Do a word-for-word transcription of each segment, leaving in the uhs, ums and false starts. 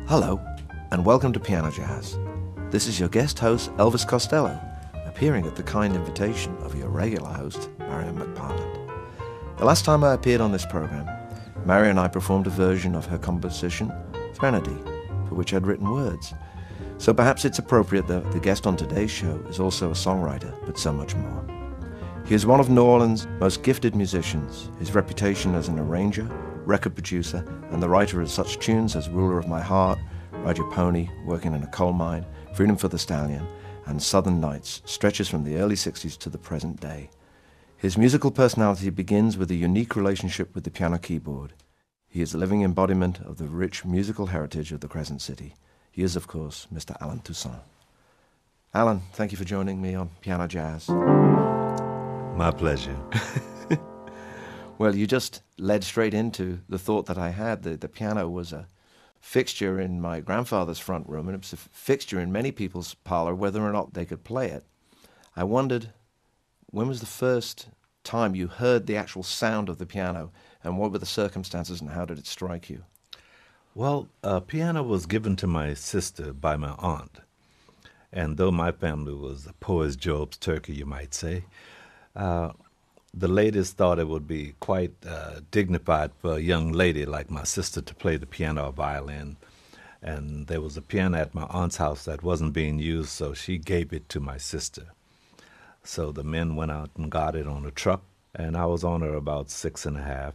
Hello, and welcome to Piano Jazz. This is your guest host, Elvis Costello, appearing at the kind invitation of your regular host, Marion McParland. The last time I appeared on this program, Marion and I performed a version of her composition, Threnody, for which I'd written words. So perhaps it's appropriate that the guest on today's show is also a songwriter, but so much more. He is one of New Orleans' most gifted musicians. His reputation as an arranger, record producer, and the writer of such tunes as Ruler of My Heart, Ride Your Pony, Working in a Coal Mine, Freedom for the Stallion, and Southern Nights stretches from the early sixties to the present day. His musical personality begins with a unique relationship with the piano keyboard. He is a living embodiment of the rich musical heritage of the Crescent City. He is, of course, Mister Allen Toussaint. Allen, thank you for joining me on Piano Jazz. My pleasure. Well, you just led straight into the thought that I had. The, the piano was a fixture in my grandfather's front room, and it was a fixture in many people's parlor, whether or not they could play it. I wondered, when was the first time you heard the actual sound of the piano, and what were the circumstances, and how did it strike you? Well, uh, piano was given to my sister by my aunt. And though my family was poor as Job's turkey, you might say, uh, the ladies thought it would be quite uh, dignified for a young lady like my sister to play the piano or violin. And there was a piano at my aunt's house that wasn't being used, so she gave it to my sister. So the men went out and got it on a truck, and I was on her about six and a half.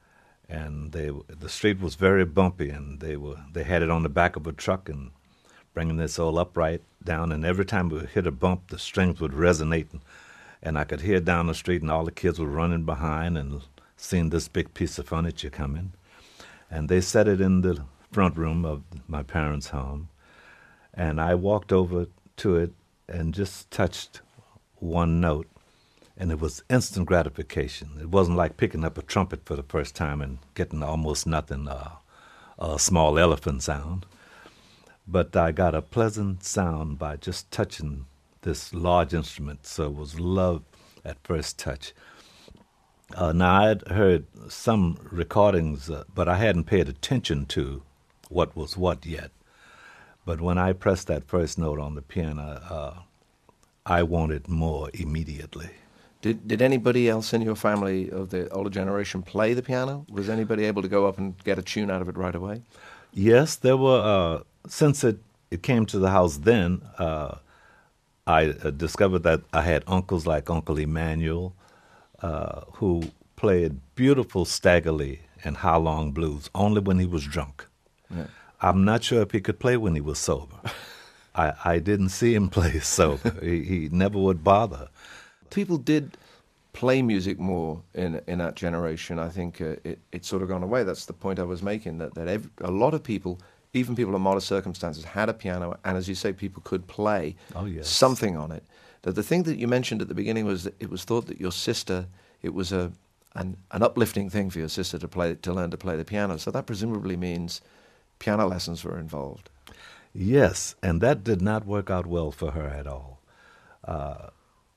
And they, the street was very bumpy, and they were they had it on the back of a truck and bringing this all upright down. And every time we hit a bump, the strings would resonate, and, and I could hear down the street, and all the kids were running behind and seeing this big piece of furniture coming. And they set it in the front room of my parents' home, and I walked over to it and just touched one note. And it was instant gratification. It wasn't like picking up a trumpet for the first time and getting almost nothing, uh, a small elephant sound. But I got a pleasant sound by just touching this large instrument, so it was love at first touch. Uh, now, I had heard some recordings, uh, but I hadn't paid attention to what was what yet. But when I pressed that first note on the piano, uh, I wanted more immediately. Did did anybody else in your family of the older generation play the piano? Was anybody able to go up and get a tune out of it right away? Yes, there were. Uh, since it, it came to the house then, uh, I uh, discovered that I had uncles like Uncle Emmanuel, uh, who played beautiful Staggerly and How Long blues, only when he was drunk. Yeah. I'm not sure if he could play when he was sober. I, I didn't see him play sober. he, he never would bother. People did play music more in in that generation. I think uh, it it's sort of gone away. That's the point I was making, that, that every, a lot of people, even people in modest circumstances, had a piano, and as you say, people could play oh, yes. something on it. That the thing that you mentioned at the beginning was that it was thought that your sister, it was a an, an uplifting thing for your sister to play to learn to play the piano. So that presumably means piano lessons were involved. Yes, and that did not work out well for her at all. Uh,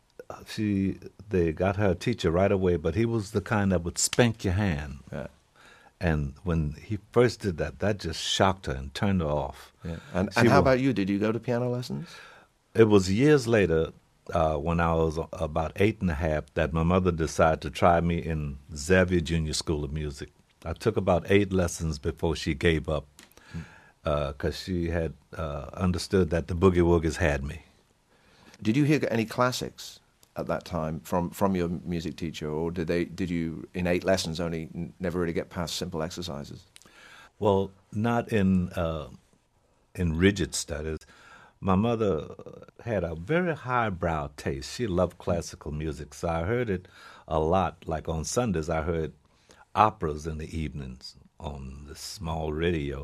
She, they got her a teacher right away, but he was the kind that would spank your hand. Yeah. And when he first did that, that just shocked her and turned her off. Yeah. And, and how about you? Did you go to piano lessons? It was years later, uh, when I was about eight and a half, that my mother decided to try me in Xavier Junior School of Music. I took about eight lessons before she gave up, because uh, she had uh, understood that the Boogie Woogies had me. Did you hear any classics at that time from, from your music teacher, or did they did you in eight lessons only n- never really get past simple exercises? Well, not in uh, in rigid studies. My mother had a very highbrow taste. She loved classical music, so I heard it a lot. Like on Sundays, I heard operas in the evenings on the small radio.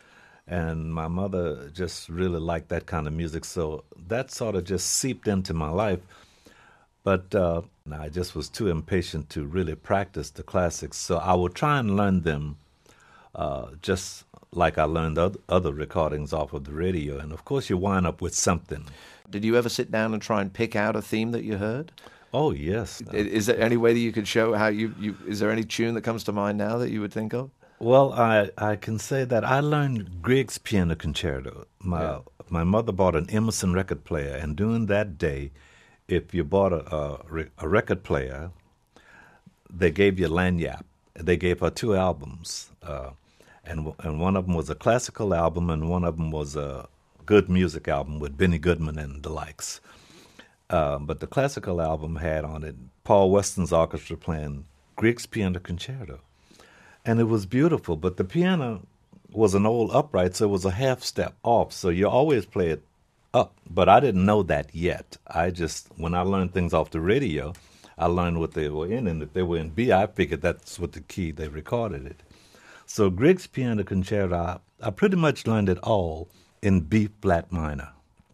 And my mother just really liked that kind of music, so that sort of just seeped into my life. But uh, I just was too impatient to really practice the classics, so I would try and learn them uh, just like I learned other, other recordings off of the radio. And, of course, you wind up with something. Did you ever sit down and try and pick out a theme that you heard? Oh, yes. Is there any way that you could show how you, you... Is there any tune that comes to mind now that you would think of? Well, I, I can say that I learned Grieg's Piano Concerto. My yeah. my mother bought an Emerson record player, and during that day, if you bought a, a, a record player, they gave you lagniappe. They gave her two albums, uh, and and one of them was a classical album, and one of them was a good music album with Benny Goodman and the likes. Uh, but the classical album had on it Paul Weston's orchestra playing Grieg's Piano Concerto. And it was beautiful, but the piano was an old upright, so it was a half step off, so you always play it up. But I didn't know that yet. I just, when I learned things off the radio, I learned what they were in, and if they were in B, I figured that's what the key they recorded it. So Grieg's Piano Concerto, I, I pretty much learned it all in B flat minor.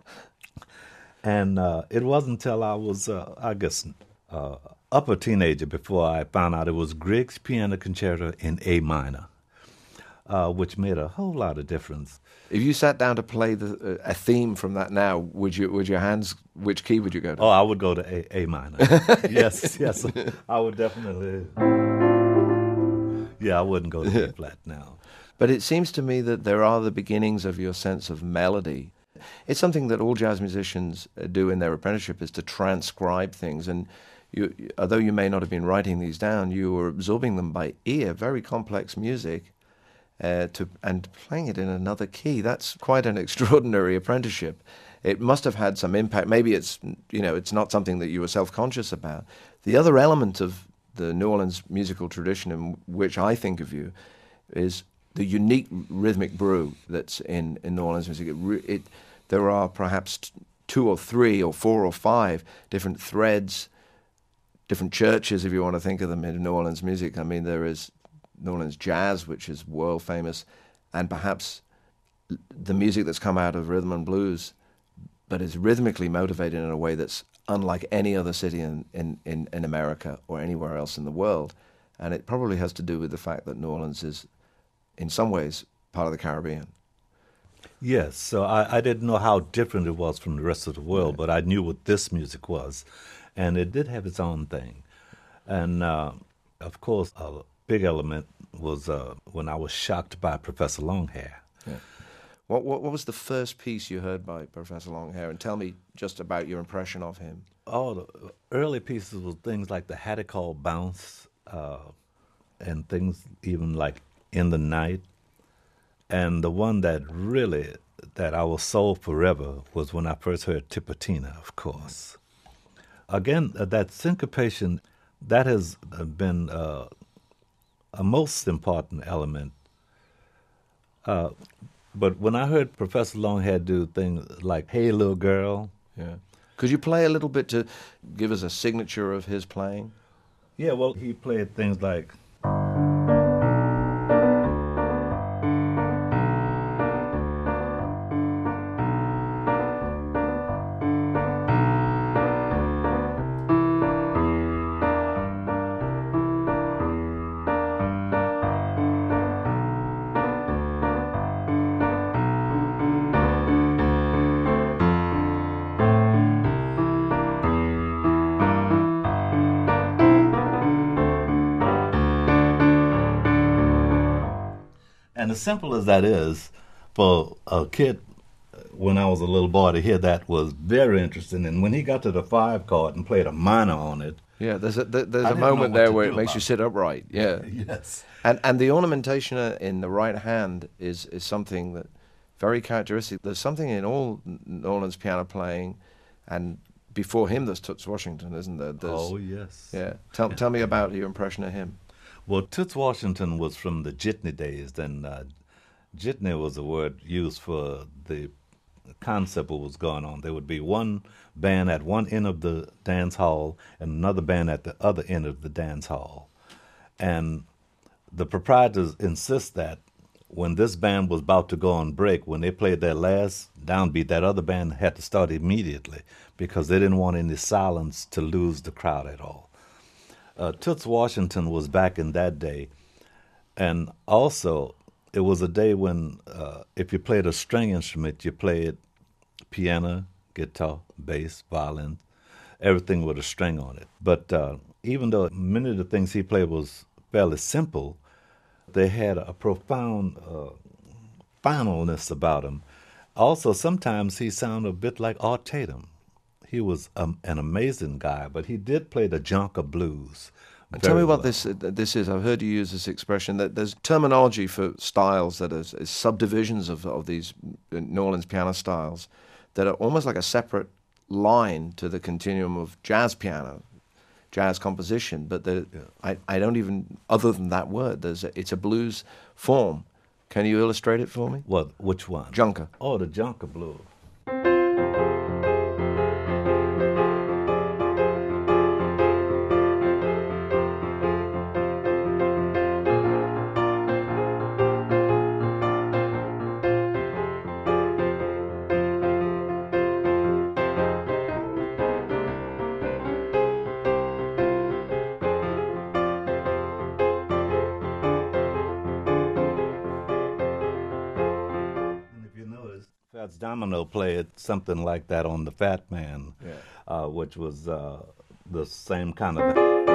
And uh, it wasn't until I was, uh, I guess, uh, upper teenager before I found out it was Grieg's Piano Concerto in A minor, uh, which made a whole lot of difference. If you sat down to play the, uh, a theme from that now, would you? Would your hands? Which key would you go to? Oh, I would go to A, A minor. yes, yes, I would definitely. Yeah, I wouldn't go to A flat now. But it seems to me that there are the beginnings of your sense of melody. It's something that all jazz musicians do in their apprenticeship, is to transcribe things. And you, although you may not have been writing these down, you were absorbing them by ear, very complex music, uh, to and playing it in another key. That's quite an extraordinary apprenticeship. It must have had some impact. Maybe it's, you know, it's not something that you were self-conscious about. The other element of the New Orleans musical tradition in which I think of you is the unique rhythmic brew that's in, in New Orleans music. It, it, there are perhaps t- two or three or four or five different threads, different churches, if you want to think of them, in New Orleans music. I mean, there is New Orleans jazz, which is world famous, and perhaps the music that's come out of rhythm and blues, but is rhythmically motivated in a way that's unlike any other city in, in, in, in America or anywhere else in the world. And it probably has to do with the fact that New Orleans is, in some ways, part of the Caribbean. Yes, so I, I didn't know how different it was from the rest of the world, right. But I knew what this music was, and it did have its own thing. And, uh, of course, a big element was uh, when I was shocked by Professor Longhair. Yeah. What, what what was the first piece you heard by Professor Longhair? And tell me just about your impression of him. Oh, the early pieces were things like the Hattie Call Bounce, uh, and things even like In the Night. And the one that really, that I was sold forever was when I first heard Tipatina, of course. Again, uh, that syncopation, that has been uh, a most important element. Uh, but when I heard Professor Longhair do things like Hey Little Girl. Yeah. Could you play a little bit to give us a signature of his playing? Yeah, well, he played things like... And as simple as that is, for a kid, when I was a little boy, to hear that was very interesting. And when he got to the five chord and played a minor on it, yeah, there's a there's a moment there where it makes you sit upright. Yeah, yes. And and the ornamentation in the right hand is is something that very characteristic. There's something in all New Orleans piano playing, and before him there's Toots Washington, isn't there? There's, oh yes. Yeah. Tell tell me about your impression of him. Well, Toots Washington was from the jitney days. Then uh, jitney was a word used for the concept what was going on. There would be one band at one end of the dance hall and another band at the other end of the dance hall. And the proprietors insist that when this band was about to go on break, when they played their last downbeat, that other band had to start immediately because they didn't want any silence to lose the crowd at all. Uh, Toots Washington was back in that day, and also it was a day when uh, if you played a string instrument, you played piano, guitar, bass, violin, everything with a string on it. But uh, even though many of the things he played was fairly simple, They had a profound uh, finalness about him. Also, sometimes he sounded a bit like Art Tatum. He was um, an amazing guy, but he did play the Jonker blues. Tell me what well. this uh, this is. I've heard you use this expression that there's terminology for styles that is, is subdivisions of, of these New Orleans piano styles that are almost like a separate line to the continuum of jazz piano, jazz composition. But the, yeah. I, I don't even, other than that word, there's a, it's a blues form. Can you illustrate it for me? What? Which one? Jonker. Oh, the Jonker blues. Fats Domino played something like that on the Fat Man, yeah. uh, which was uh, the same kind of.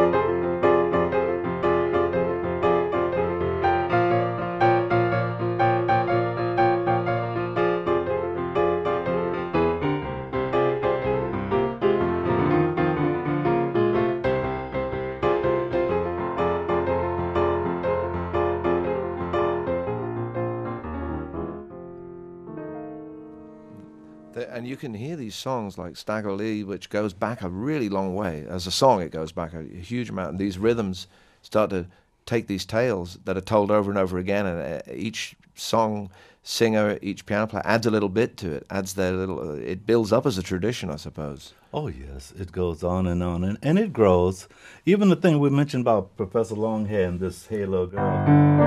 And you can hear these songs like Stagger Lee, which goes back a really long way. As a song, it goes back a, a huge amount. And these rhythms start to take these tales that are told over and over again. And uh, each song singer, each piano player adds a little bit to it, adds their little, uh, it builds up as a tradition, I suppose. Oh, yes. It goes on and on. And, and it grows. Even the thing we mentioned about Professor Longhair and this Halo Girl.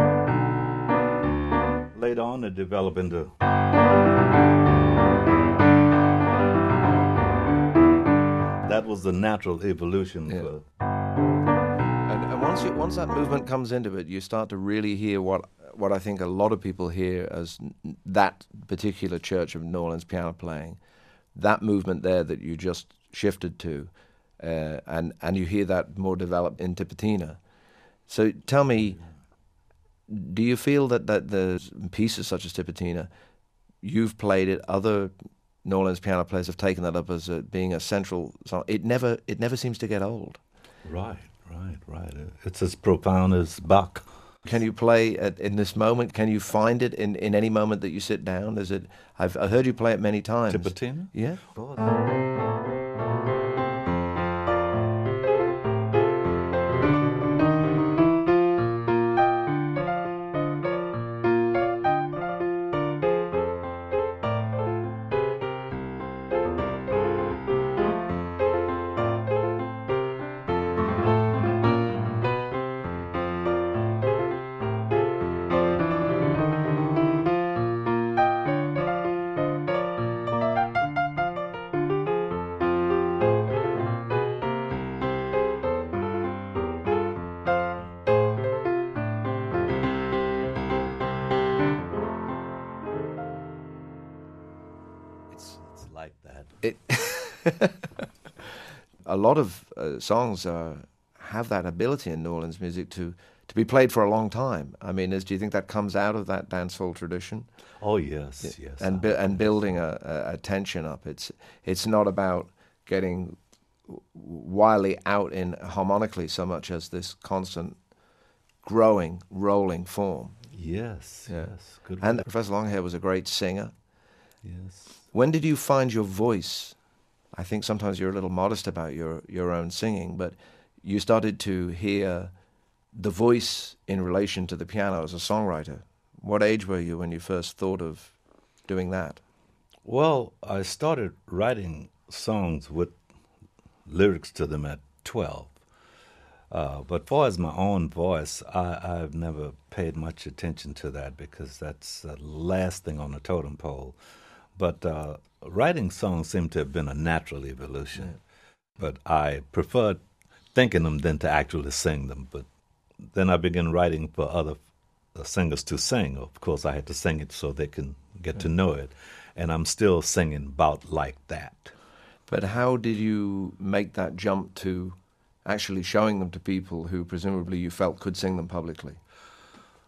Later on, it developed into. That was the natural evolution. Yeah. For and, and once you, once that movement comes into it, you start to really hear what what I think a lot of people hear as n- that particular church of New Orleans piano playing, that movement there that you just shifted to, uh, and and you hear that more developed in Tipatina. So tell me, do you feel that that the pieces such as Tipatina, you've played it, other New Orleans piano players have taken that up as a, being a central song. It never, it never seems to get old. Right, right, right. It's as profound as Bach. Can you play at, in this moment? Can you find it in, in any moment that you sit down? Is it? I've I heard you play it many times. Tipatina? Yeah. Oh, like that. It a lot of uh, songs uh, have that ability in New Orleans music to, to be played for a long time. I mean, is, do you think that comes out of that dancehall tradition? Oh yes, yeah. yes. And bu- and building a, a, a tension up. It's it's not about getting wildly out in harmonically so much as this constant growing, rolling form. Yes, yeah. yes. Good. And Professor Longhair was a great singer. Yes. When did you find your voice? I think sometimes you're a little modest about your, your own singing, but you started to hear the voice in relation to the piano as a songwriter. What age were you when you first thought of doing that? Well, I started writing songs with lyrics to them at twelve. Uh, but as far as my own voice, I, I've never paid much attention to that because that's the last thing on the totem pole. But uh, writing songs seemed to have been a natural evolution. Yeah. But I preferred thinking them than to actually sing them. But then I began writing for other uh, singers to sing. Of course, I had to sing it so they can get yeah. to know it. And I'm still singing about like that. But how did you make that jump to actually showing them to people who presumably you felt could sing them publicly?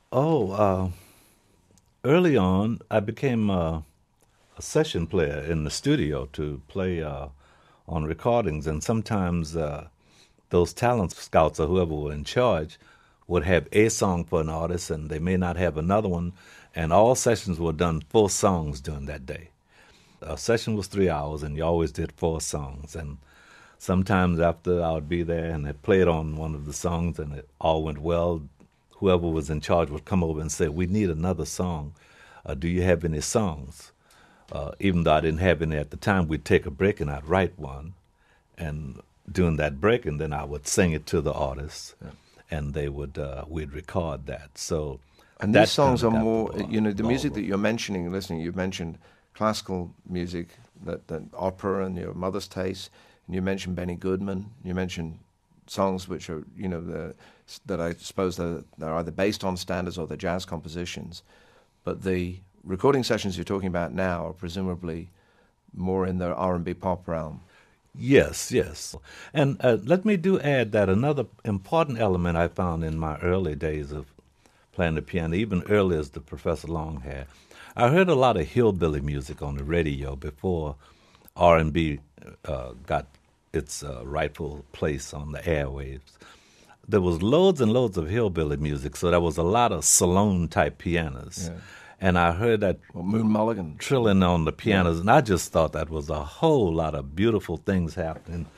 Oh, uh, early on, I became uh, a session player in the studio to play uh, on recordings, and sometimes uh, those talent scouts or whoever were in charge would have a song for an artist, and they may not have another one, and all sessions were done four songs during that day. A session was three hours, and you always did four songs, and sometimes after I would be there and had played on one of the songs and it all went well, whoever was in charge would come over and say, "We need another song. Uh, do you have any songs?" Uh, even though I didn't have any at the time, we'd take a break and I'd write one. And during that break, and then I would sing it to the artists, yeah. and they would uh, we'd record that. So, and these songs are more, ball, you know, the music that you're mentioning, listening. You've mentioned classical music, that, that opera, and your mother's taste. And you mentioned Benny Goodman. You mentioned songs which are, you know, the, that I suppose they're, they're either based on standards or they're jazz compositions. But the recording sessions you're talking about now are presumably more in the R and B pop realm. Yes, yes. And uh, let me do add that another important element I found in my early days of playing the piano, even earlier as the Professor Long had, I heard a lot of hillbilly music on the radio before R and B uh, got its uh, rightful place on the airwaves. There was loads and loads of hillbilly music, so there was a lot of Salone-type pianos. Yeah. And I heard that well, Moon Mulligan trilling on the pianos, yeah. and I just thought that was a whole lot of beautiful things happening.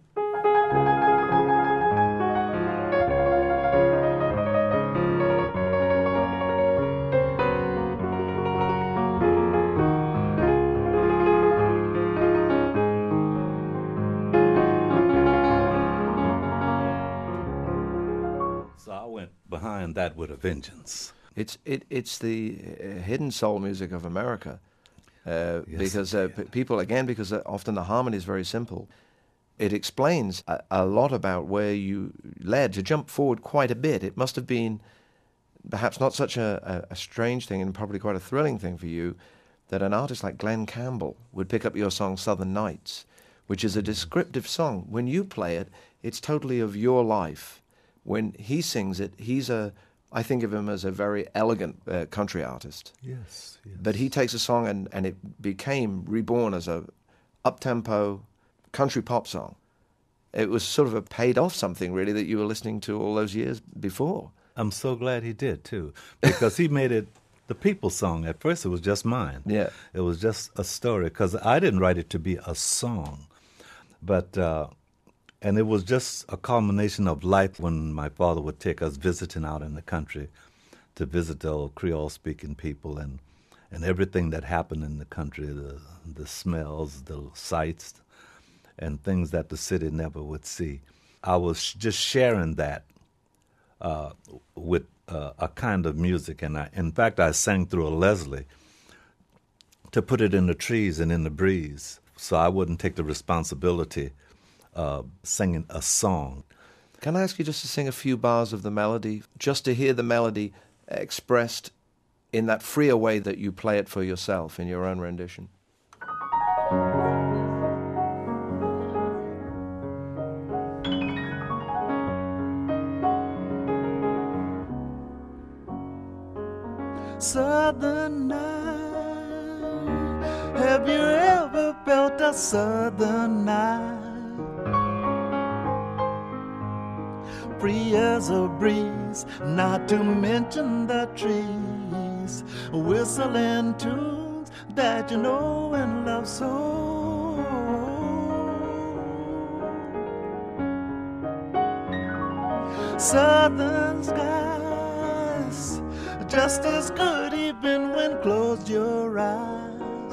So I went behind that with a vengeance. It's it it's the uh, hidden soul music of America, uh, yes, because uh, yeah. p- people again because uh, often the harmony is very simple. It explains a, a lot about where you led. To jump forward quite a bit, it must have been perhaps not such a, a, a strange thing and probably quite a thrilling thing for you that an artist like Glenn Campbell would pick up your song Southern Nights, which is a descriptive song. When you play it, it's totally of your life. When he sings it, he's a I think of him as a very elegant uh, country artist. Yes, yes. But he takes a song and, and it became reborn as a up-tempo country pop song. It was sort of a paid off something, really, that you were listening to all those years before. I'm so glad he did, too, because he made it the people's song. At first, it was just mine. Yeah. It was just a story, because I didn't write it to be a song. But... Uh, And it was just a culmination of life when my father would take us visiting out in the country to visit the old Creole-speaking people and, and everything that happened in the country, the, the smells, the sights, and things that the city never would see. I was just sharing that uh, with uh, a kind of music. And I, in fact, I sang through a Leslie to put it in the trees and in the breeze so I wouldn't take the responsibility Uh, singing a song. Can I ask you just to sing a few bars of the melody, just to hear the melody expressed in that freer way that you play it for yourself in your own rendition? Southern night, have you ever felt a southern night? Free as a breeze, not to mention the trees, whistling tunes that you know and love so. Southern skies, just as good even when closed your eyes.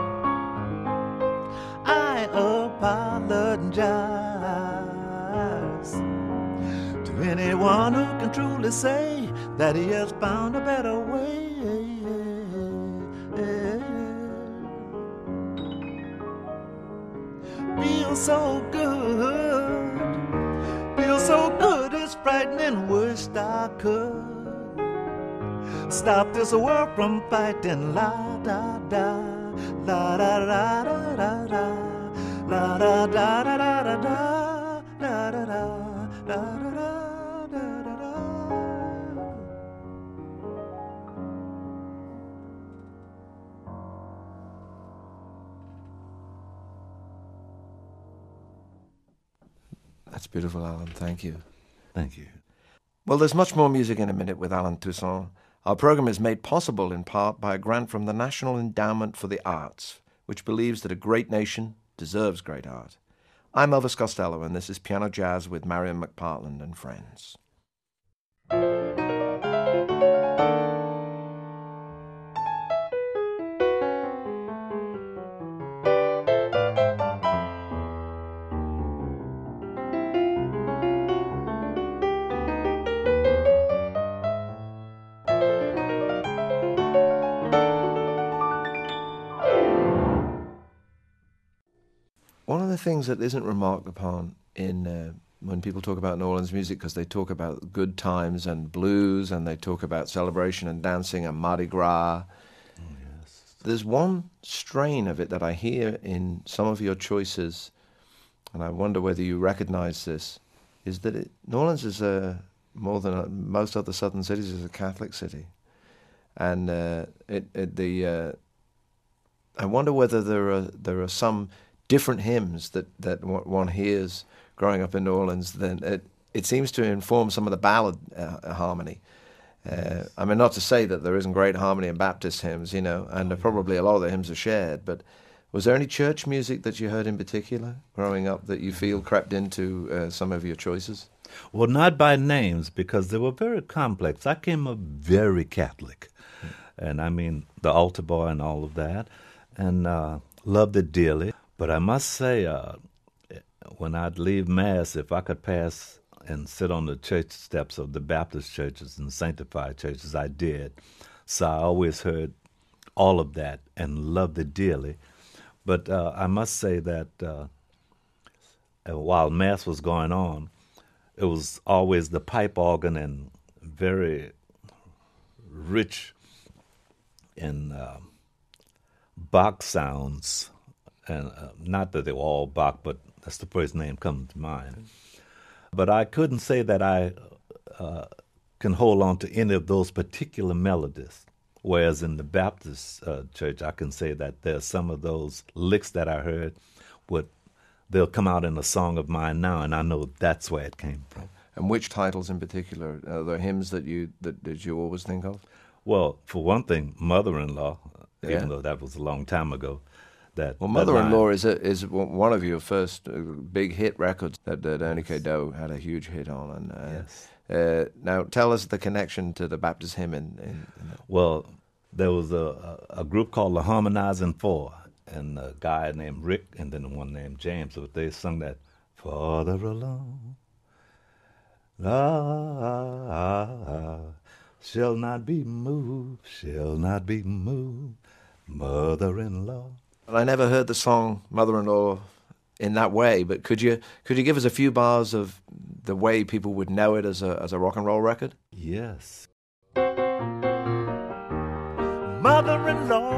I apologize anyone who can truly say that he has found a better way. Feels so good, feels so good, it's frightening, wished I could stop this world from fighting. La da da, la da da da da da, la da da da da da da, da da da da da da. beautiful, Alan. Thank you. Thank you. Well, there's much more music in a minute with Alan Toussaint. Our program is made possible in part by a grant from the National Endowment for the Arts, which believes that a great nation deserves great art. I'm Elvis Costello, and this is Piano Jazz with Marion McPartland and friends. One of the things that isn't remarked upon in uh, when people talk about New Orleans music, because they talk about good times and blues, and they talk about celebration and dancing and Mardi Gras. Oh, yes. There's one strain of it that I hear in some of your choices, and I wonder whether you recognize this, is that it, New Orleans is a, more than a, most other southern cities, is a Catholic city. And uh, it, it, the uh, I wonder whether there are there are some different hymns that, that one hears growing up in New Orleans. Then it, it seems to inform some of the ballad uh, harmony. Uh, I mean, not to say that there isn't great harmony in Baptist hymns, you know, and uh, probably a lot of the hymns are shared, but was there any church music that you heard in particular growing up that you feel crept into uh, some of your choices? Well, not by names, because they were very complex. I came up very Catholic, mm. and I mean the altar boy and all of that, and uh, loved it dearly. But I must say, uh, when I'd leave Mass, if I could pass and sit on the church steps of the Baptist churches and sanctified churches, I did. So I always heard all of that and loved it dearly. But uh, I must say that uh, while Mass was going on, it was always the pipe organ and very rich in uh, Bach sounds. And uh, not that they were all Bach, but that's the first name comes to mind. But I couldn't say that I uh, can hold on to any of those particular melodies, whereas in the Baptist uh, church, I can say that there's some of those licks that I heard, would they'll come out in a song of mine now, and I know that's where it came from. And which titles in particular? Are there hymns that you that, that you always think of? Well, for one thing, Mother-in-Law, Yeah. even though that was a long time ago. That, well, that Mother-in-Law line. is a, is one of your first uh, big hit records that, that Ernie K. Doe had a huge hit on. And uh, Yes. uh, now, tell us the connection to the Baptist hymn. In, in, in the... Well, there was a, a group called the Harmonizing Four, and a guy named Rick, and then one named James. So they sung that, "Farther along, ah, shall not be moved, shall not be moved, mother-in-law." I never heard the song Mother-in-Law in that way, but could you could you give us a few bars of the way people would know it as a as a rock and roll record? Yes. Mother-in-law,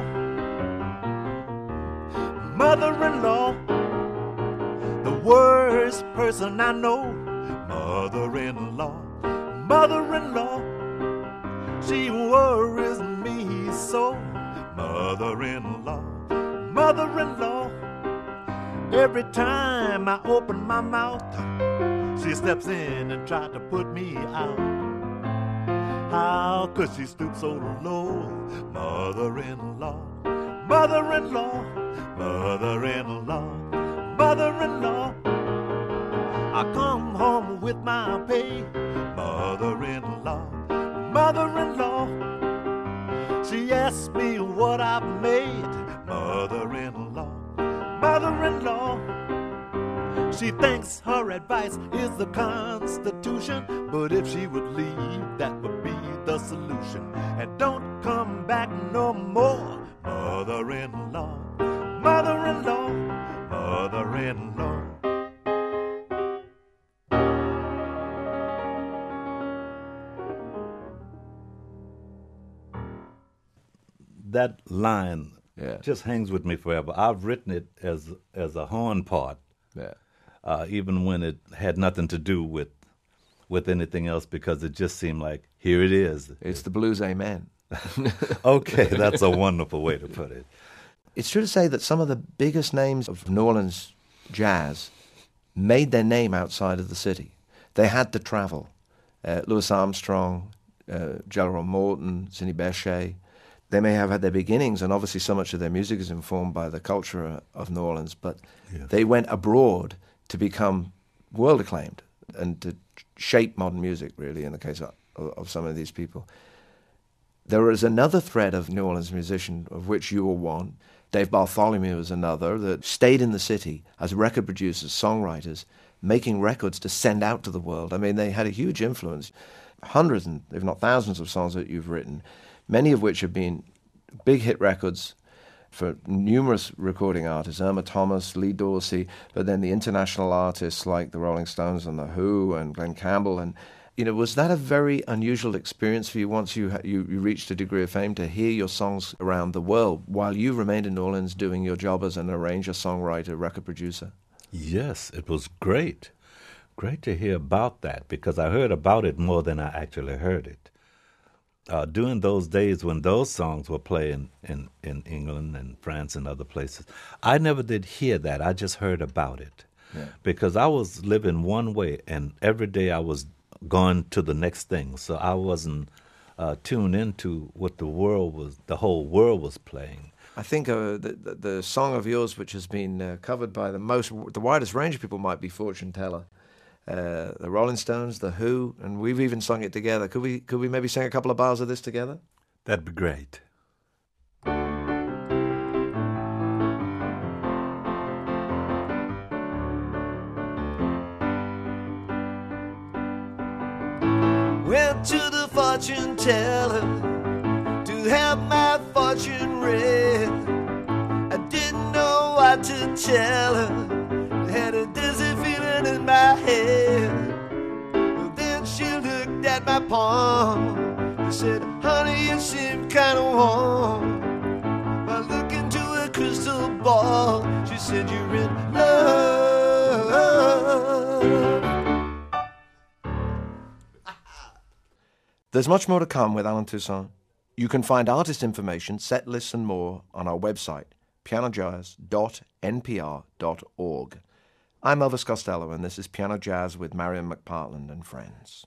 mother-in-law, the worst person I know. Mother-in-law, mother-in-law, she worries me so. Mother-in-law, mother-in-law, every time I open my mouth, she steps in and tries to put me out. How could she stoop so low? Mother-in-law, mother-in-law, mother-in-law, mother-in-law, I come home with my pay. Mother-in-law, mother-in-law, she asks me what I've made. Mother-in-law, mother-in-law, she thinks her advice is the Constitution, but if she would leave, that would be the solution. And don't come back no more. Mother-in-law, mother-in-law, mother-in-law. That line Yeah. just hangs with me forever. I've written it as as a horn part, Yeah. uh, even when it had nothing to do with with anything else, because it just seemed like, here it is. It's the blues amen. Okay, that's a wonderful way to put it. It's true to say that some of the biggest names of New Orleans jazz made their name outside of the city. They had to travel. Uh, Louis Armstrong, uh, Gerald Morton, Sidney Bechet, they may have had their beginnings, and obviously so much of their music is informed by the culture of New Orleans, but yes. they went abroad to become world acclaimed and to shape modern music, really, in the case of, of some of these people. There is another thread of New Orleans musician, of which you were one. Dave Bartholomew was another, that stayed in the city as record producers, songwriters, making records to send out to the world. I mean, they had a huge influence. Hundreds, if not thousands of songs that you've written, many of which have been big hit records for numerous recording artists, Irma Thomas, Lee Dorsey, but then the international artists like the Rolling Stones and The Who and Glenn Campbell. And, you know, was that a very unusual experience for you once you, ha- you, you reached a degree of fame to hear your songs around the world while you remained in New Orleans doing your job as an arranger, songwriter, record producer? Yes, it was great. Great to hear about that, because I heard about it more than I actually heard it. Uh, during those days when those songs were playing in, in England and France and other places, I never did hear that. I just heard about it. Yeah. Because I was living one way, and every day I was going to the next thing. So I wasn't uh, tuned into what the world was, the whole world was playing. I think uh, the, the the song of yours, which has been uh, covered by the most, the widest range of people, might be Fortune Teller. Uh, the Rolling Stones, The Who, and we've even sung it together. Could we could we maybe sing a couple of bars of this together? That'd be great. Went to the fortune teller to have my fortune read. I didn't know what to tell her. I had a dizzy feeling in my head. Well, then she looked at my palm and said, honey, you seem kind of warm. By looking into a crystal ball, she said, you're in love. There's much more to come with Allen Toussaint. You can find artist information, set lists and more on our website, piano jazz dot n p r dot org. I'm Elvis Costello, and this is Piano Jazz with Marion McPartland and friends.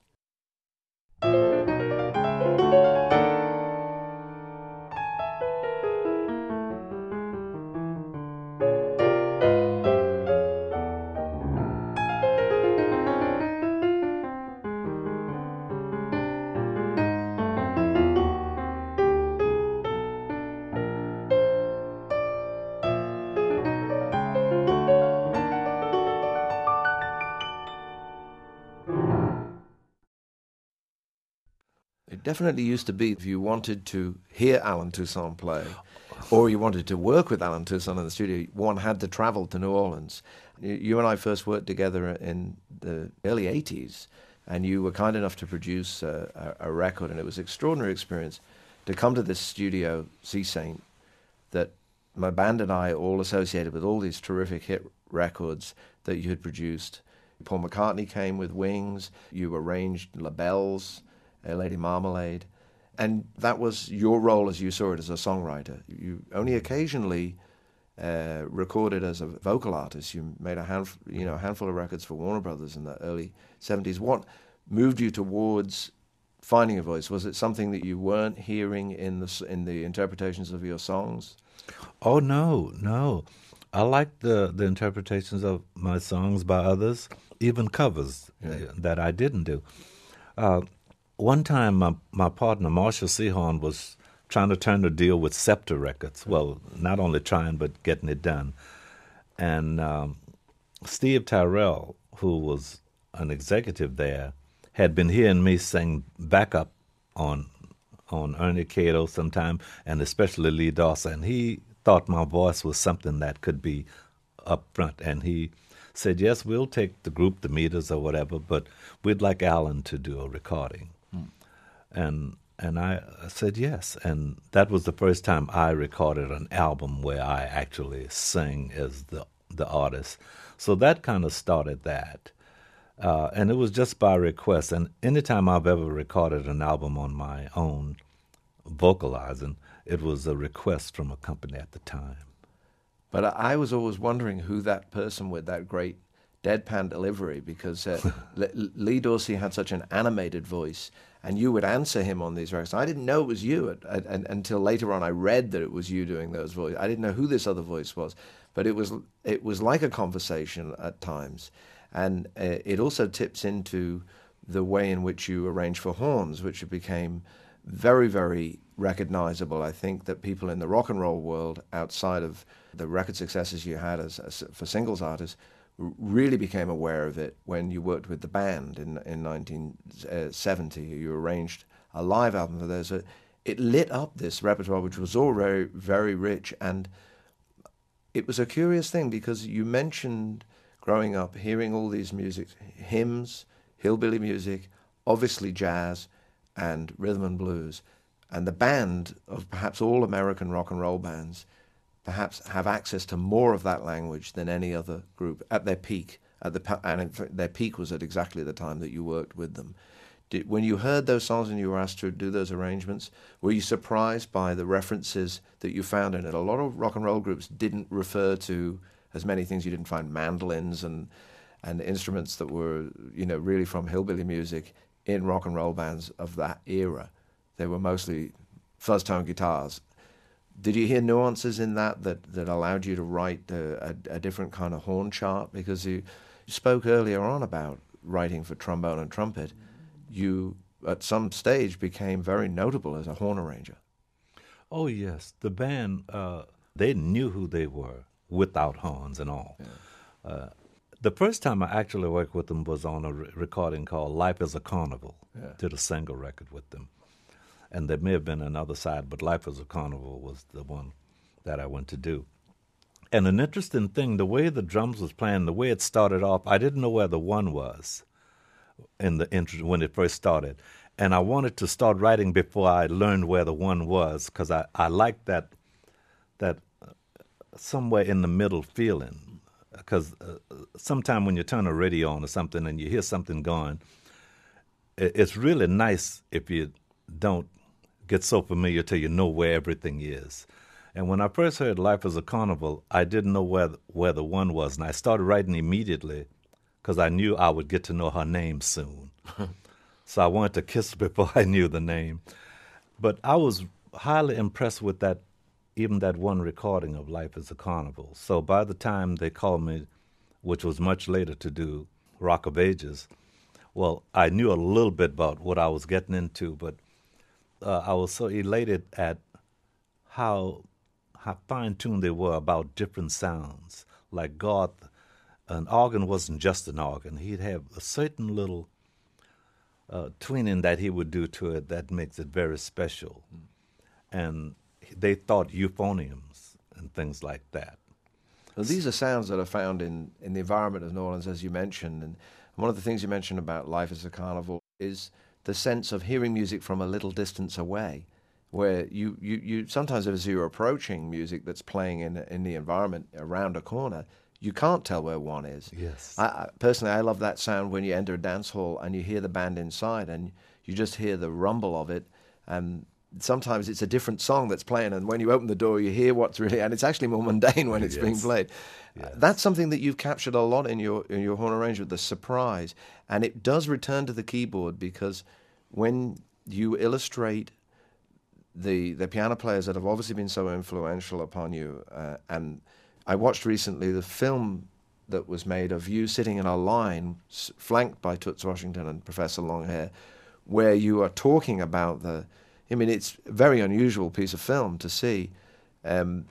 It definitely used to be, if you wanted to hear Allen Toussaint play, or you wanted to work with Allen Toussaint in the studio, one had to travel to New Orleans. You and I first worked together in the early eighties, and you were kind enough to produce a, a, a record, and it was an extraordinary experience to come to this studio, C Saint, that my band and I all associated with all these terrific hit records that you had produced. Paul McCartney came with Wings, you arranged La Belle's, Uh, Lady Marmalade, and that was your role as you saw it as a songwriter. You only occasionally uh, recorded as a vocal artist. You made a handf- you know, a handful of records for Warner Brothers in the early seventies. What moved you towards finding a voice? Was it something that you weren't hearing in the in the interpretations of your songs? Oh, no, no. I like the, the interpretations of my songs by others, even covers yeah. that I didn't do. Uh, One time, my, my partner, Marshall Sehorn, was trying to turn the deal with Scepter Records. Well, not only trying, but getting it done. And um, Steve Tyrell, who was an executive there, had been hearing me sing backup on on Ernie Cato sometime, and especially Lee Dawson. And he thought my voice was something that could be up front. And he said, yes, we'll take the group, the meters or whatever, but we'd like Allen to do a recording. And and I said yes, and that was the first time I recorded an album where I actually sang as the the artist. So that kind of started that, uh, and it was just by request. And anytime I've ever recorded an album on my own, vocalizing, it was a request from a company at the time. But I was always wondering who that person with that great deadpan delivery, because uh, Lee Dorsey had such an animated voice, and you would answer him on these records. I didn't know it was you at, at, at, until later on. I read that it was you doing those voices. I didn't know who this other voice was, but it was it was like a conversation at times, and uh, it also tips into the way in which you arrange for horns, which became very, very recognizable. I think that people in the rock and roll world, outside of the record successes you had as, as for singles artists, really became aware of it when you worked with the band in in nineteen seventy. You arranged a live album for those. It lit up this repertoire, which was all very, very rich. And it was a curious thing, because you mentioned growing up, hearing all these music, hymns, hillbilly music, obviously jazz, and rhythm and blues. And the band, of perhaps all American rock and roll bands, perhaps have access to more of that language than any other group at their peak. At the and in fact, their peak was at exactly the time that you worked with them. Did, when you heard those songs and you were asked to do those arrangements, were you surprised by the references that you found in it? A lot of rock and roll groups didn't refer to as many things. You didn't find mandolins and and instruments that were, you know, really from hillbilly music in rock and roll bands of that era. They were mostly fuzz tone guitars. Did you hear nuances in that that, that allowed you to write a, a, a different kind of horn chart? Because you, you spoke earlier on about writing for trombone and trumpet. You, at some stage, became very notable as a horn arranger. Oh, yes. The band, uh, they knew who they were without horns and all. Yeah. Uh, the first time I actually worked with them was on a re- recording called Life is a Carnival. Yeah. Did a single record with them. And there may have been another side, but Life is a Carnival was the one that I went to do. And an interesting thing, the way the drums was playing, the way it started off, I didn't know where the one was in the intro when it first started. And I wanted to start writing before I learned where the one was, because I, I liked that, that uh, somewhere in the middle feeling. Because uh, sometime when you turn a radio on or something and you hear something going, it, it's really nice if you don't get so familiar till you know where everything is. And when I first heard Life is a Carnival, I didn't know where the, where the one was. And I started writing immediately because I knew I would get to know her name soon. So I wanted to kiss her before I knew the name. But I was highly impressed with that, even that one recording of Life is a Carnival. So by the time they called me, which was much later, to do Rock of Ages, well, I knew a little bit about what I was getting into, but uh, I was so elated at how how fine-tuned they were about different sounds. Like Garth, an organ wasn't just an organ. He'd have a certain little uh, tweening that he would do to it that makes it very special. Mm. And they thought euphoniums and things like that. Well, these are sounds that are found in, in the environment of New Orleans, as you mentioned. And one of the things you mentioned about Life is a Carnival is the sense of hearing music from a little distance away, where you, you, you sometimes as you're approaching music that's playing in in the environment around a corner, you can't tell where one is. Yes. I, I, personally, I love that sound when you enter a dance hall and you hear the band inside and you just hear the rumble of it. And sometimes it's a different song that's playing, and when you open the door, you hear what's really, and it's actually more mundane when it's yes. being played. Yes. That's something that you've captured a lot in your in your horn arrangement, the surprise, and it does return to the keyboard, because when you illustrate the the piano players that have obviously been so influential upon you, uh, and I watched recently the film that was made of you sitting in a line flanked by Toots Washington and Professor Longhair, where you are talking about the, I mean, it's a very unusual piece of film to see. Um,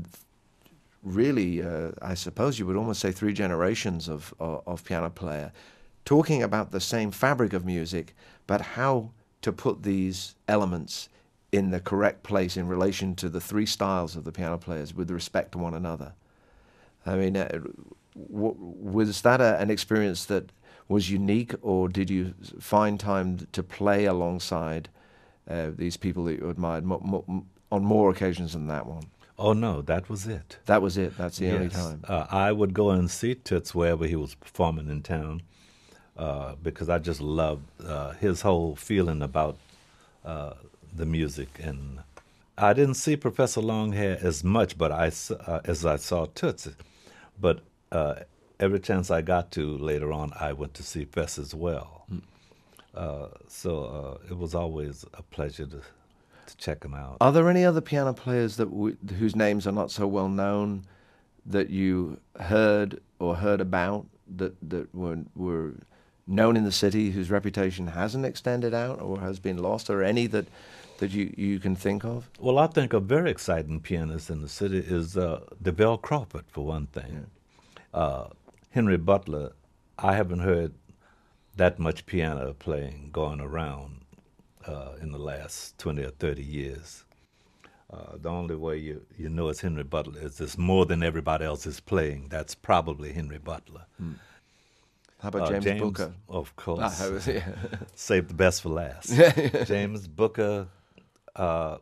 really, uh, I suppose you would almost say three generations of, of, of piano player talking about the same fabric of music, but how to put these elements in the correct place in relation to the three styles of the piano players with respect to one another. I mean, uh, w- was that a, an experience that was unique, or did you find time to play alongside uh, these people that you admired mo- mo- on more occasions than that one? Oh, no, that was it. That was it. That's the yes. only time. Uh, I would go and see Toots wherever he was performing in town, uh, because I just loved uh, his whole feeling about uh, the music. And I didn't see Professor Longhair as much, but I uh, as I saw Toots. But uh, every chance I got to later on, I went to see Fess as well. Mm. Uh, so uh, it was always a pleasure to to check him out. Are there any other piano players that w- whose names are not so well known that you heard or heard about that that were were known in the city, whose reputation hasn't extended out or has been lost, or any that that you, you can think of? Well, I think a very exciting pianist in the city is uh, DeVell Crawford, for one thing. Yeah. Uh, Henry Butler, I haven't heard that much piano playing going around uh, in the last twenty or thirty years. Uh, the only way you, you know it's Henry Butler is there's more than everybody else is playing. That's probably Henry Butler. Mm. How about uh, James, James Booker? Of course. Ah, was, yeah. Save the best for last. James Booker, uh,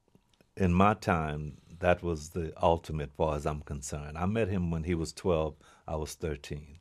in my time, that was the ultimate as far as I'm concerned. I met him when he was twelve. I was thirteen.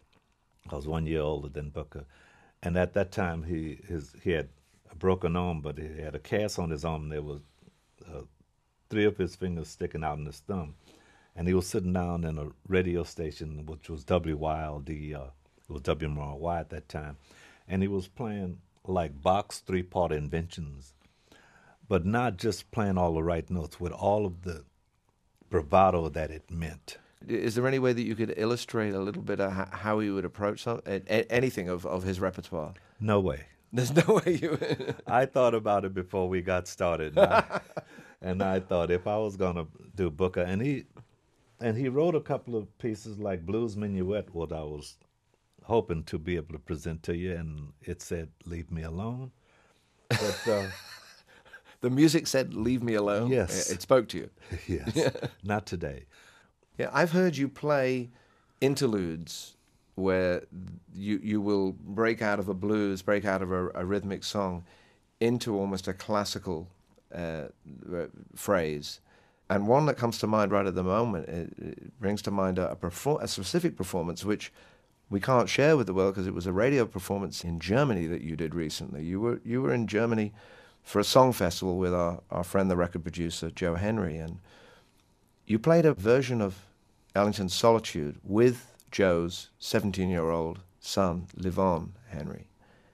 I was one year older than Booker. And at that time, he his he had a broken arm, but he had a cast on his arm. There was uh, three of his fingers sticking out in his thumb. And he was sitting down in a radio station, which was W Y L D. Uh, it was W M R Y at that time. And he was playing like Bach's three-part inventions, but not just playing all the right notes, with all of the bravado that it meant. Is there any way that you could illustrate a little bit of how he would approach some, anything of, of his repertoire? No way. There's no way you would. I thought about it before we got started. And I, and I thought if I was going to do Booker, and he and he wrote a couple of pieces like Blues Minuet, what I was hoping to be able to present to you, and it said, "Leave me alone." But uh, the music said, "Leave me alone." Yes. It spoke to you. Yes. Yeah. Not today. Yeah, I've heard you play interludes where you you will break out of a blues, break out of a, a rhythmic song into almost a classical uh, phrase. And one that comes to mind right at the moment, it, it brings to mind a, a, perfor- a specific performance which we can't share with the world because it was a radio performance in Germany that you did recently. You were you were in Germany for a song festival with our, our friend, the record producer, Joe Henry, and you played a version of Ellington's Solitude with Joe's seventeen-year-old son, Livon Henry.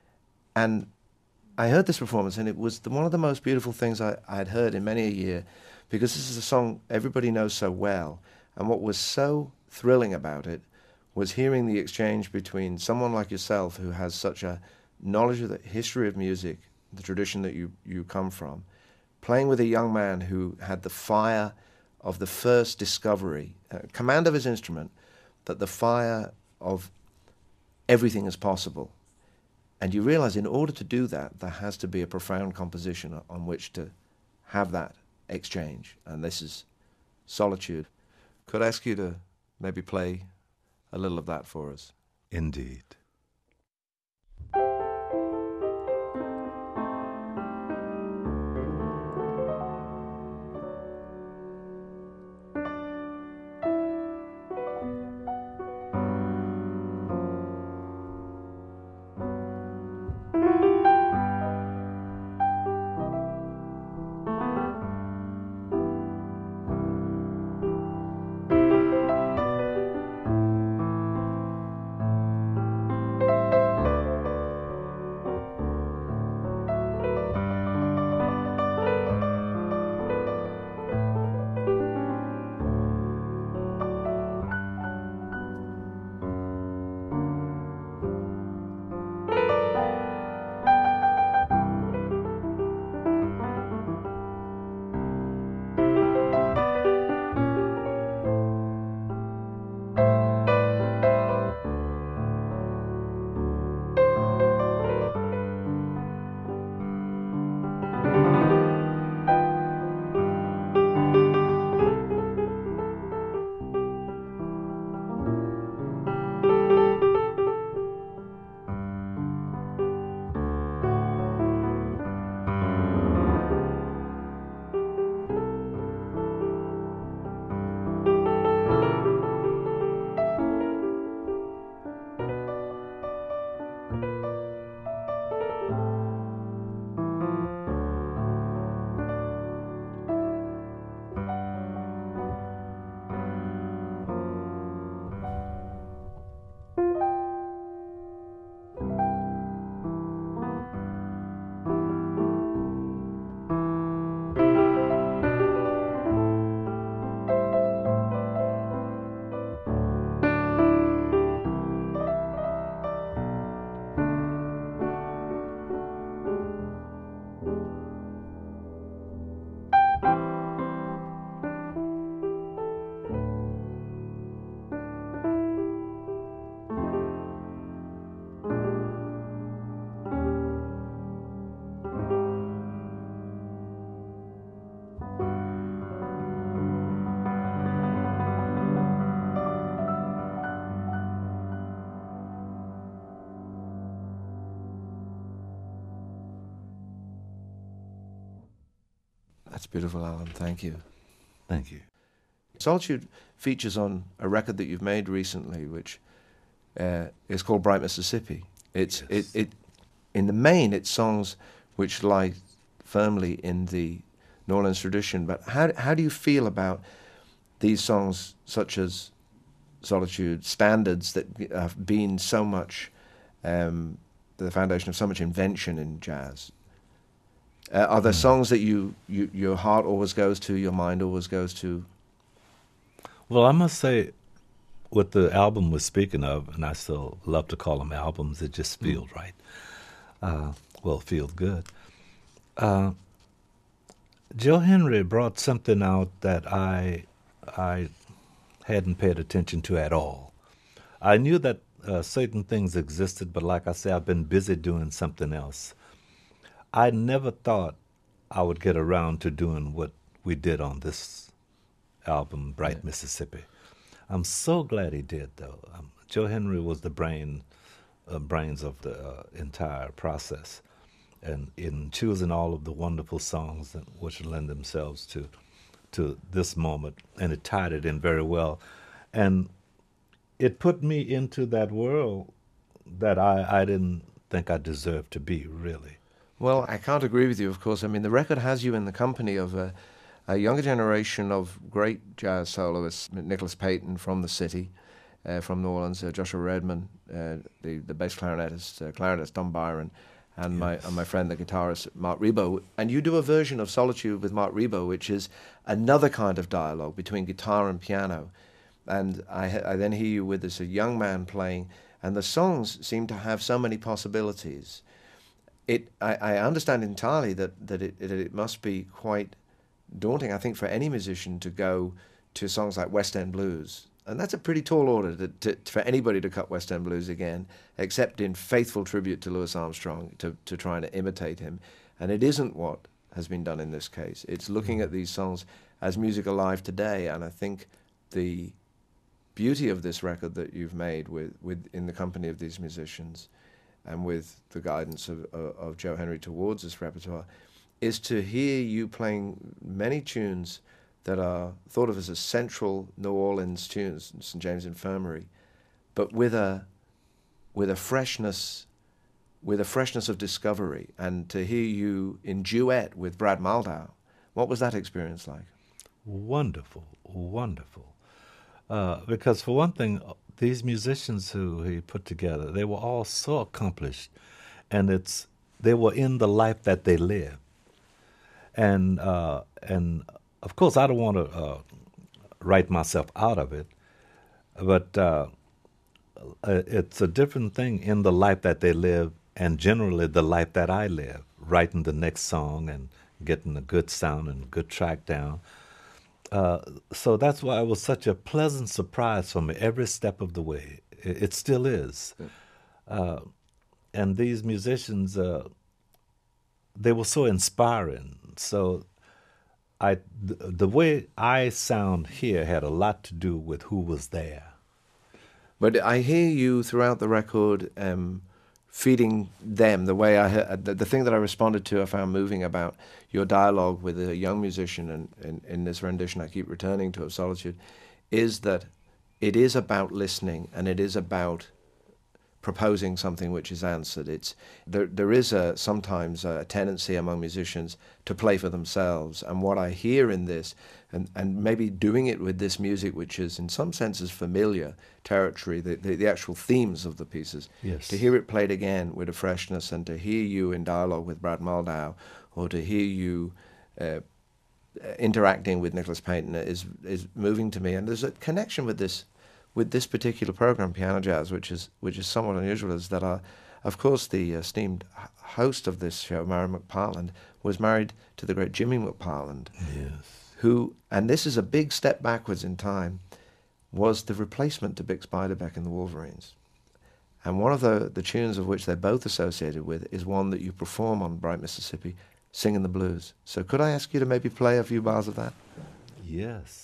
And I heard this performance, and it was the, one of the most beautiful things I had heard in many a year, because this is a song everybody knows so well. And what was so thrilling about it was hearing the exchange between someone like yourself, who has such a knowledge of the history of music, the tradition that you, you come from, playing with a young man who had the fire of the first discovery, uh, command of his instrument, that the fire of everything is possible. And you realize in order to do that, there has to be a profound composition on which to have that exchange. And this is Solitude. Could I ask you to maybe play a little of that for us? Indeed. That's beautiful, Alan. Thank you. Thank you. Solitude features on a record that you've made recently, which uh, is called Bright Mississippi. It's Yes. it, it in the main, it's songs which lie firmly in the New Orleans tradition. But how how do you feel about these songs, such as Solitude, standards that have been so much um, the foundation of so much invention in jazz? Uh, are there Mm. songs that you, you your heart always goes to, your mind always goes to? Well, I must say, with the album we're speaking of, and I still love to call them albums, it just feels right. Uh, well, feels good. Uh, Joe Henry brought something out that I I hadn't paid attention to at all. I knew that uh, certain things existed, but like I say, I've been busy doing something else. I never thought I would get around to doing what we did on this album, Bright Yeah. Mississippi. I'm so glad he did, though. Um, Joe Henry was the brain, uh, brains of the uh, entire process, and in choosing all of the wonderful songs that which lend themselves to to this moment, and it tied it in very well, and it put me into that world that I, I didn't think I deserved to be, really. Well, I can't agree with you, of course. I mean, the record has you in the company of a, a younger generation of great jazz soloists, Nicholas Payton from the city, uh, from New Orleans, uh, Joshua Redman, uh, the, the bass clarinetist, uh, clarinetist Don Byron, and, Yes. my, and my friend, the guitarist, Mark Rebo. And you do a version of Solitude with Mark Rebo, which is another kind of dialogue between guitar and piano. And I, ha- I then hear you with this a young man playing, and the songs seem to have so many possibilities. It, I, I understand entirely that, that it, it, it must be quite daunting, I think, for any musician to go to songs like West End Blues. And that's a pretty tall order to, to, for anybody to cut West End Blues again, except in faithful tribute to Louis Armstrong, to, to trying to imitate him. And it isn't what has been done in this case. It's looking at these songs as music alive today, and I think the beauty of this record that you've made with, with in the company of these musicians and with the guidance of, of, of Joe Henry towards this repertoire, is to hear you playing many tunes that are thought of as essential New Orleans tunes, Saint James Infirmary, but with a with a freshness, with a freshness of discovery, and to hear you in duet with Brad Maldau. What was that experience like? Wonderful, wonderful. Uh, because for one thing, these musicians who he put together, they were all so accomplished, and it's they were in the life that they lived. And uh, and of course, I don't want to uh, write myself out of it, but uh, it's a different thing in the life that they live, and generally the life that I live, writing the next song and getting a good sound and good track down. Uh, so that's why it was such a pleasant surprise for me every step of the way. It, it still is. Yeah. Uh, and these musicians, uh, they were so inspiring. So I, th- the way I sound here had a lot to do with who was there. But I hear you throughout the record um, feeding them the way I heard, the, the thing that I responded to I found moving about your dialogue with a young musician, and in, in this rendition I keep returning to of Solitude, is that it is about listening, and it is about proposing something which is answered. It's there. There is a sometimes a tendency among musicians to play for themselves, and what I hear in this, and, and maybe doing it with this music, which is in some senses familiar territory, the, the, the actual themes of the pieces, Yes. to hear it played again with a freshness, and to hear you in dialogue with Brad Maldau, or to hear you uh, interacting with Nicholas Payton is is moving to me. And there's a connection with this with this particular program, Piano Jazz, which is which is somewhat unusual, is that, our, of course, the esteemed host of this show, Marion McParland, was married to the great Jimmy McParland, Yes. who, and this is a big step backwards in time, was the replacement to Bix Beiderbecke in the Wolverines. And one of the, the tunes of which they're both associated with is one that you perform on Bright Mississippi, Singing the Blues. So could I ask you to maybe play a few bars of that? Yes.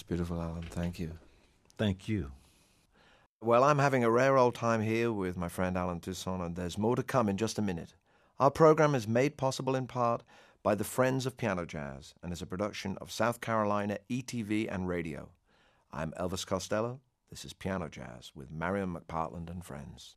beautiful, Alan. Thank you. Thank you. Well, I'm having a rare old time here with my friend Alan Toussaint, and there's more to come in just a minute. Our program is made possible in part by the Friends of Piano Jazz and is a production of South Carolina E T V and radio. I'm Elvis Costello. This is Piano Jazz with Marion McPartland and friends.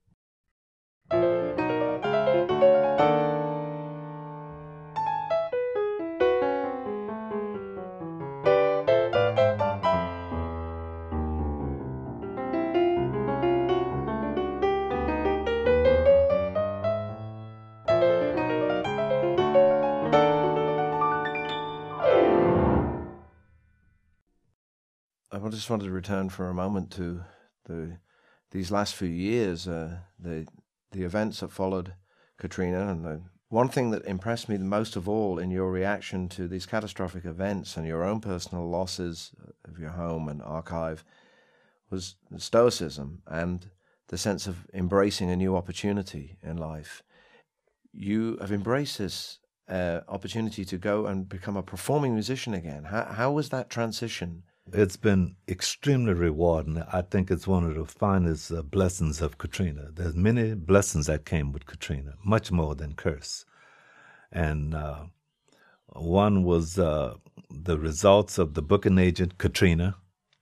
I just wanted to return for a moment to the these last few years, uh, the the events that followed Katrina, and the one thing that impressed me the most of all in your reaction to these catastrophic events and your own personal losses of your home and archive was stoicism and the sense of embracing a new opportunity in life. You have embraced this uh, opportunity to go and become a performing musician again. How, how was that transition? It's been extremely rewarding. I think it's one of the finest uh, blessings of Katrina. There's many blessings that came with Katrina, much more than curse. And uh, one was uh, the results of the booking agent, Katrina.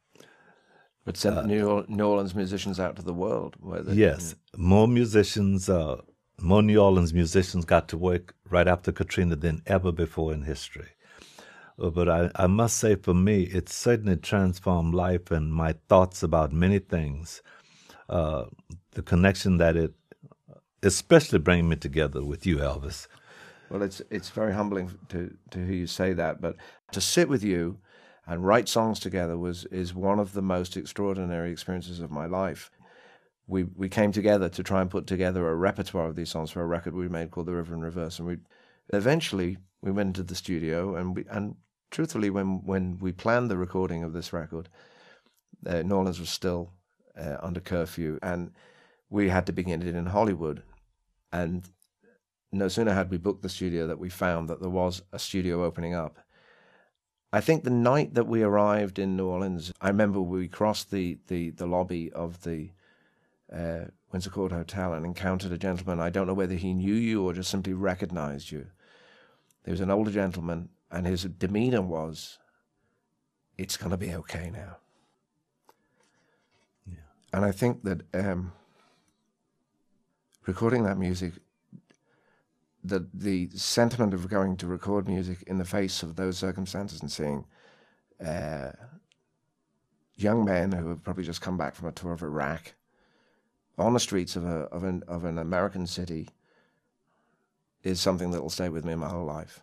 It sent uh, New, New Orleans musicians out to the world. Where they, yes, you know. more musicians, uh, more New Orleans musicians got to work right after Katrina than ever before in history. But I, I must say, for me, it certainly transformed life and my thoughts about many things. Uh, the connection that it, especially bringing me together with you, Elvis. Well, it's it's very humbling to to hear you say that. But to sit with you and write songs together was is one of the most extraordinary experiences of my life. We we came together to try and put together a repertoire of these songs for a record we made called The River in Reverse, and we eventually we went into the studio and we and. Truthfully, when, when we planned the recording of this record, uh, New Orleans was still uh, under curfew, and we had to begin it in Hollywood. And no sooner had we booked the studio that we found that there was a studio opening up. I think the night that we arrived in New Orleans, I remember we crossed the, the, the lobby of the uh, Windsor Court Hotel and encountered a gentleman. I don't know whether he knew you or just simply recognized you. There was an older gentleman, and his demeanor was, it's going to be okay now. Yeah. And I think that um, recording that music, the the sentiment of going to record music in the face of those circumstances and seeing uh, young men who have probably just come back from a tour of Iraq on the streets of a of an of an American city is something that will stay with me my whole life.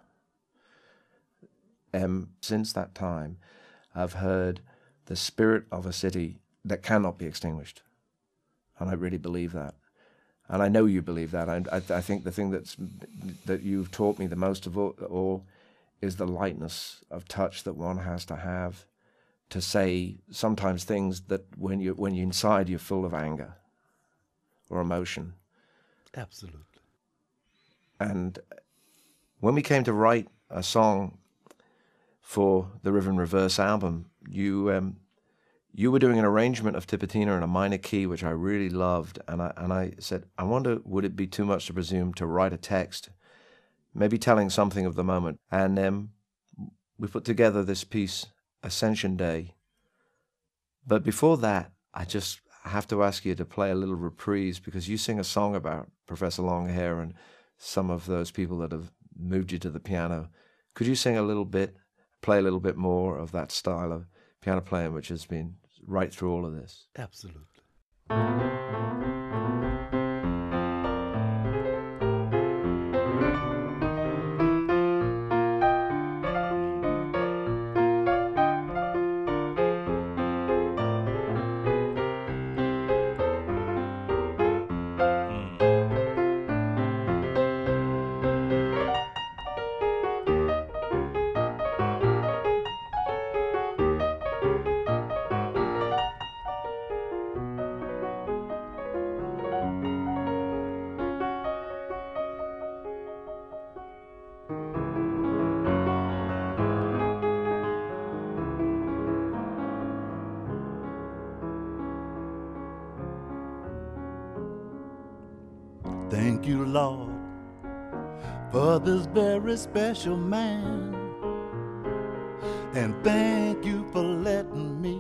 Um, since that time, I've heard the spirit of a city that cannot be extinguished, and I really believe that. And I know you believe that. I, I, I think the thing that's that you've taught me the most of all, all is the lightness of touch that one has to have to say sometimes things that when you when you're inside you're full of anger or emotion. Absolutely. And when we came to write a song for the River in Reverse album, you um, you were doing an arrangement of Tipitina in a minor key, which I really loved, and I and I said, I wonder, would it be too much to presume to write a text, maybe telling something of the moment? And um, we put together this piece, Ascension Day. But before that, I just have to ask you to play a little reprise, because you sing a song about Professor Longhair and some of those people that have moved you to the piano. Could you sing a little bit? Play a little bit more of that style of piano playing which has been right through all of this. Absolutely. thank you, Lord, for this very special man. And thank you for letting me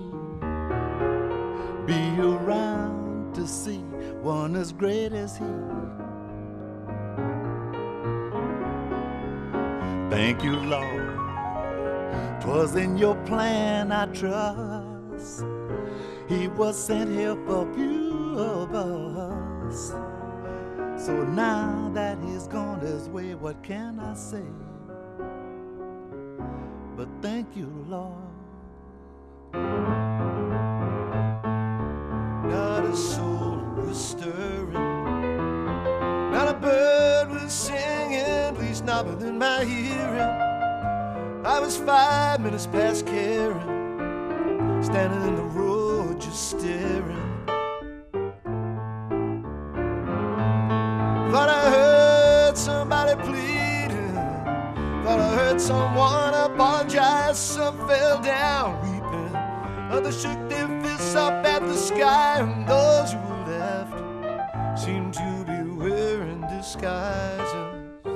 be around to see one as great as he. Thank you, Lord, 'twas in your plan I trust. He was sent here for few of us. So now that he's gone his way, what can I say? But thank you, Lord. Not a soul was stirring, not a bird was singing, at least not within my hearing. I was five minutes past caring, standing in the road just staring. Thought I heard somebody pleading, thought I heard someone apologize. Some fell down weeping, others shook their fists up at the sky, and those who were left seemed to be wearing disguises.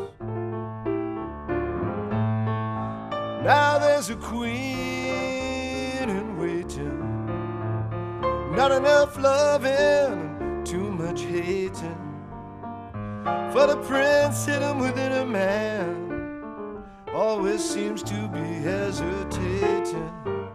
Now there's a queen in waiting, not enough loving, too much hating. For the prince hidden within a man always seems to be hesitating.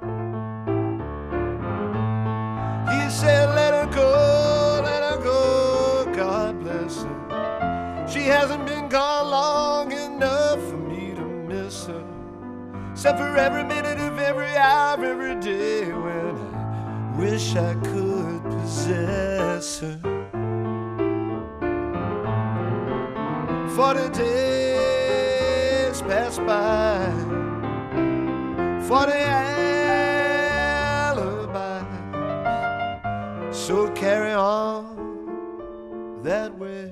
He said, let her go, let her go, God bless her. She hasn't been gone long enough for me to miss her, except for every minute of every hour of every day when I wish I could possess her. Forty days pass by, forty alibis, so carry on that way,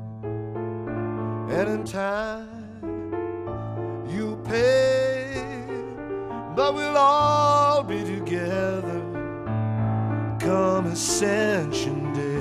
and in time you pay, but we'll all be together come Ascension Day.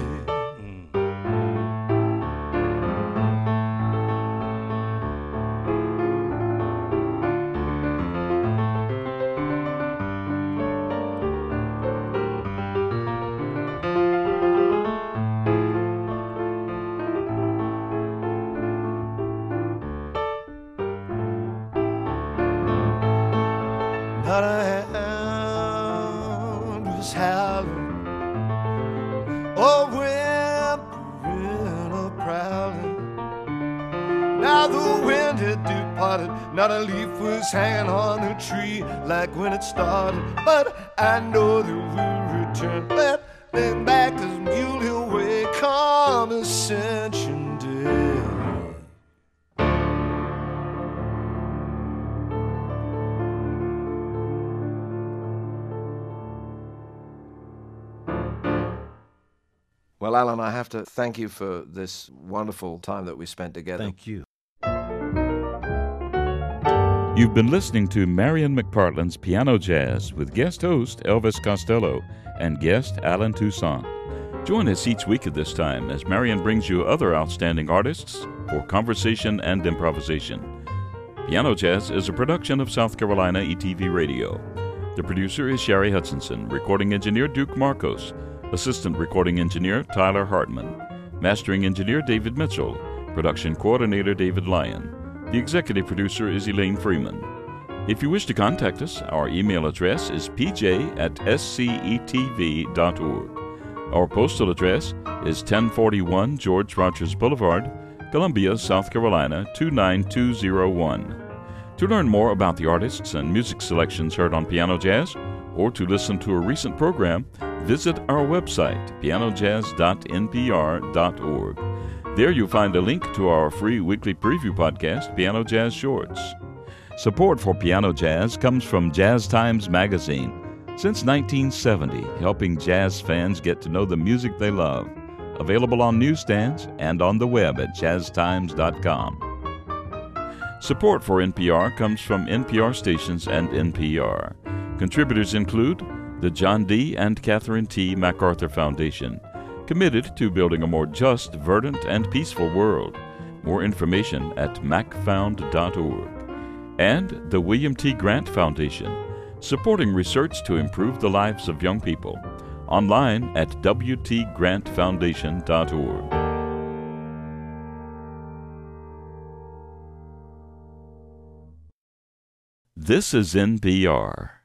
Not a hound was howling, or whimpering, or prowling. Now the wind had departed, not a leaf was hanging on the tree like when it started. But I know that we'll return, let them back this mule hill way come Ascension Day. Well, Alan, I have to thank you for this wonderful time that we spent together. Thank you. You've been listening to Marion McPartland's Piano Jazz with guest host Elvis Costello and guest Alan Toussaint. Join us each week at this time as Marion brings you other outstanding artists for conversation and improvisation. Piano Jazz is a production of South Carolina E T V Radio. The producer is Sherry Hutchinson, recording engineer Duke Marcos, assistant recording engineer Tyler Hartman, mastering engineer David Mitchell, production coordinator David Lyon. The executive producer is Elaine Freeman. If you wish to contact us, our email address is p j at s c e t v dot org. Our postal address is ten forty-one George Rogers Boulevard, Columbia, South Carolina two nine two zero one. To learn more about the artists and music selections heard on Piano Jazz, or to listen to a recent program, visit our website, piano jazz dot n p r dot org. There you'll find a link to our free weekly preview podcast, Piano Jazz Shorts. Support for Piano Jazz comes from Jazz Times Magazine. Since nineteen seventy, helping jazz fans get to know the music they love. Available on newsstands and on the web at jazz times dot com. Support for N P R comes from N P R stations and N P R. Contributors include the John D. and Catherine T. MacArthur Foundation, committed to building a more just, verdant, and peaceful world. More information at mac found dot org. And the William T. Grant Foundation, supporting research to improve the lives of young people. Online at w t grant foundation dot org. This is N P R.